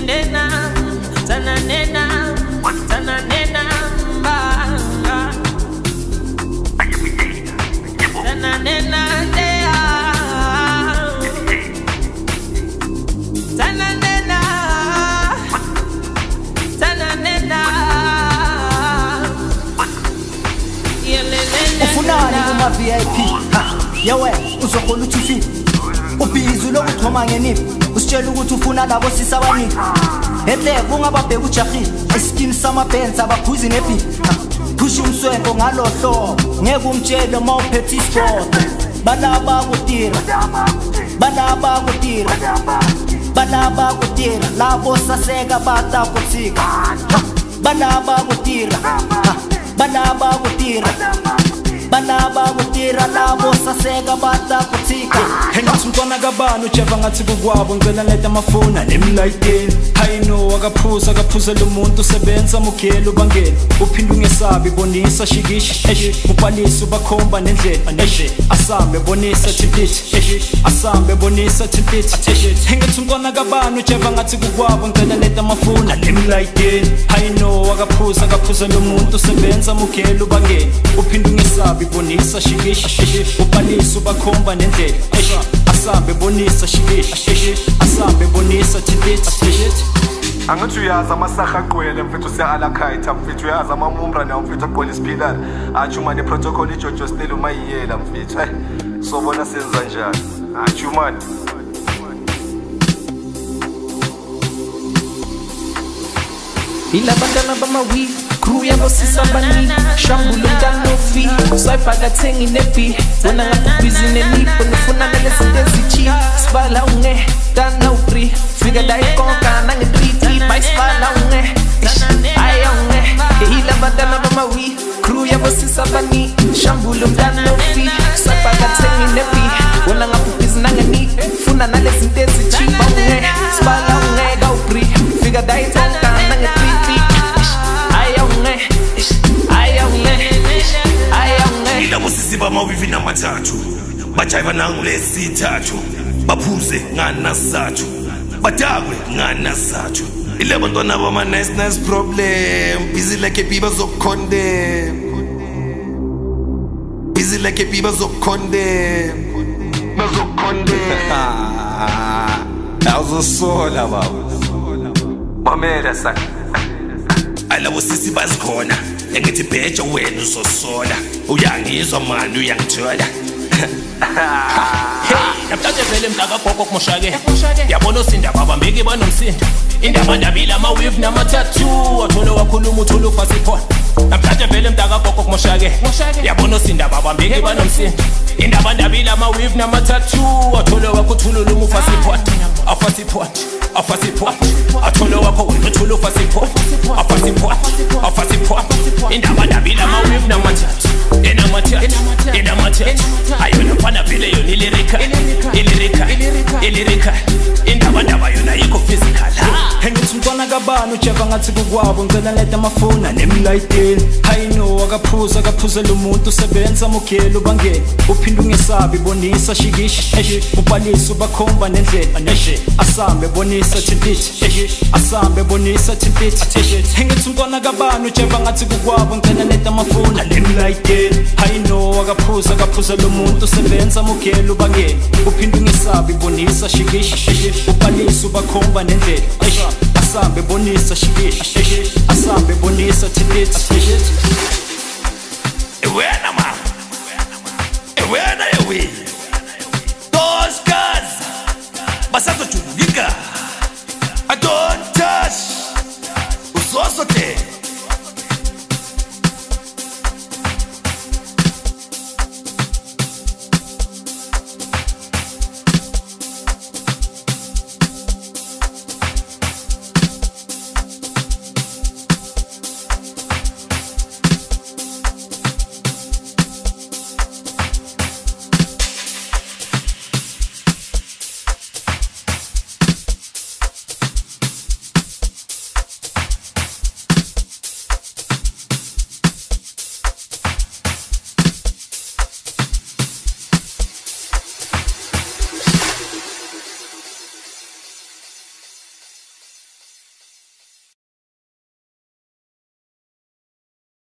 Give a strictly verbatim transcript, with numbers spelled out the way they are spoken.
nena tana nena tana nena tana nena tana nena tana nena ufunani kuma V I P yawe uzokhola uthi ubhizi lokuthoma ngeniphi usitshela ukuthi ufuna labo sisabani ehle kungababheka ujahile iskin sama bands abaphuzi nepi kusho umswenko ngalohlo ngeke umtshele mawuphethe isport balaba kutira balaba kutira balaba kutira labo saseka bata kutsika balaba kutira balaba kutira balaba kutira labo saseka bata kutsika engathi umntwana kabani ujeva ngathi kukwabo ngicela leta amafona nemlayiteni hayino akaphuza akaphuzela umuntu usebenza mugela ubangela uphinde ungesabi bonisa shikishi ubhalisa ubakhomba nendlela neshe asambe bonisa thipithi asambe bonisa thipithi engathi umntwana kabani ujeva ngathi kukwabo ngicela leta amafona nemlayiteni hayino akaphuza akaphuzela umuntu usebenza mugela ubangela uphinde ungesabi bonisa shikishi ubhalisa ubakhomba nendlela asambe bonisa shikishi asambe bonisa thipithi angithi uyazi amasaha agqwele mfethu siya-alakhaitha mfethu uyazi amamumra nawo mfethu agqwele isiphilana atsho mani iprotocol ijojo snel umayiyela mfethu hayi sobona senza njani atsho mani ilabantwana bamawi crew yabo sisabani shambula umntana ofi sayibhaka thengi nebi wena ngabhizi nenipho nifuna nalezinto ezichi sibala unge dana u-three fika dayikonka nange-three bayisibala unge aya unge ilabantwana bamawi crew yabo sisabani shambula umntana ofi sayibhaka thengi nebi wena ngabhizi nangenipho funa nalezinto ezichi unge sibala unge ka-u-three fika dayikonka nange-three ilabo sisi bamawivi namathathu bajayiva nangulesithathu baphuze nganasathu badakwe nganasathu ile bantwana bama nice nice problem busy like a biba zokhondem busy like a biba zokhondem bazokhondem awuzosola baba mamela sa alabo sisi bazikhona engithi bheja wena uzosola uyangizwa manje uyangithola Namhlanje vele mntaka gogo kumoshake yabona usinda babambeki banomsindo indaba ndabila amaweave nama-tattoo athola wakhuluma uthola ufasiphona namhlanje vele mntaka gogo kumoshake yabona usinda babambeki banomsindo indaba ndabila amaweave nama-tattoo athola wakhuthululuma ufasiphona afasiphona afasiphona athola wakho wena uthola ufasiphona afasiphona afasiphona indaba ndabila amaweave nama-tattoo enamathathu enamathathu ayona mfana vele yona ilirika ilirika ilirika indaba ndaba yona yikho physical engithi umntwana kabani ujeva ngathi kukwabo ngicela leta amafona nemlayiteni hayino akaphuza akaphuzela umuntu usebenza mugela ubangela uphinde ungesabi bonisa shikishi ubhalisa ubakhomba nendlela neshe asambe bonisa thipithi asambe bonisa thipithi engithi umntwana kabani ujeva ngathi kukwabo ngicela leta amafona nemlayiteni hayino akaphuza akaphuzela umuntu usebenza mugela ubangela uphinde ungesabi bonisa shikishi ubhalisa ubakhomba nendlela asambe bonisa shikishi asambe bonisa thipithi ewena ma ewena ewe those guys basazojulika I don't touch uzosote